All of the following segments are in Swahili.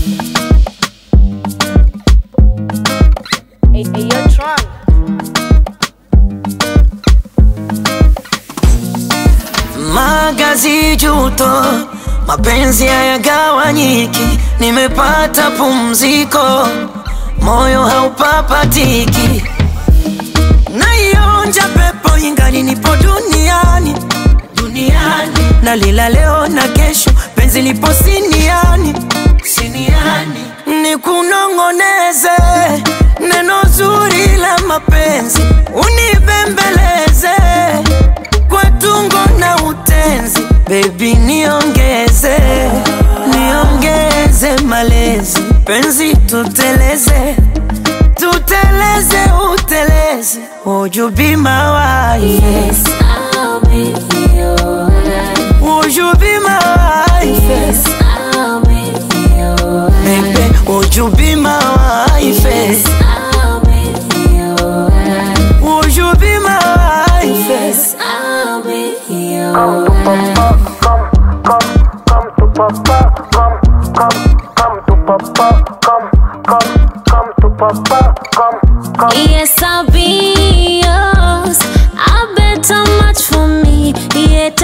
Magazi juto, mapenzi hayagawanyiki, nimepata pumziko, moyo haupapatiki. Naionja pepo ingali nipo duniani, nalila leo na kesho, penzi lipo siniani. Nikunongoneze neno zuri la mapenzi, unibembeleze kwa tungo na utenzi. Baby niongeze malezi, penzi tuteleze uteleze. Would you be my wife? Yes, I'll be your wife. Would you be my wife? Yes, I'll be your wife. Baby, would you be my wife? Yes, I'll be your wife. Would you be my wife? Yes, I'll be your wife. Come to Papa, come to Papa, come to Papa, come. Yes, I'll be yours. I bet how much for me. Yet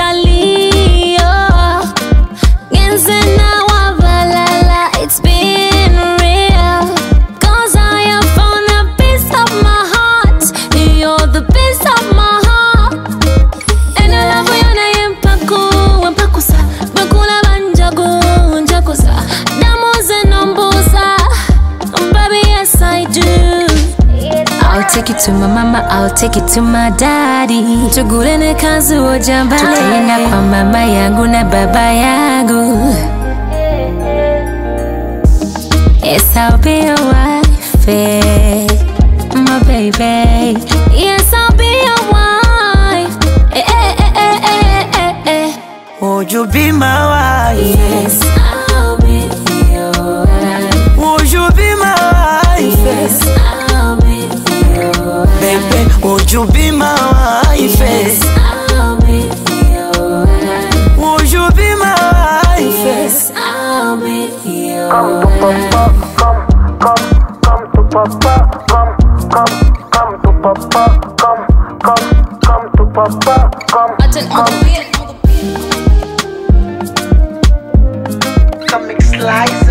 it's been real. 'Cause I have found a piece of my heart. You're the piece of my heart. And I love you na yempakusa. Bakula banjakusa. Damoze nombusa. Baby, yes I do. I'll take it to my mama, I'll take it to my daddy. Tugulene kazi ojambale, tutaenda kwa mama yangu na baba yangu. Yes, I'll be your wife, my baby. Yes, I'll be your wife. Would you be my wife? Yes, I'll be your wife. Would you be my wife? Yes, I'll be your wife. Baby, would you be my wife? Yes, I'll be your wife. Would you be my wife? Yes, I'll be your Come to wife. Papa, come to Papa, come to Papa, come to Papa, come. Come mix slice.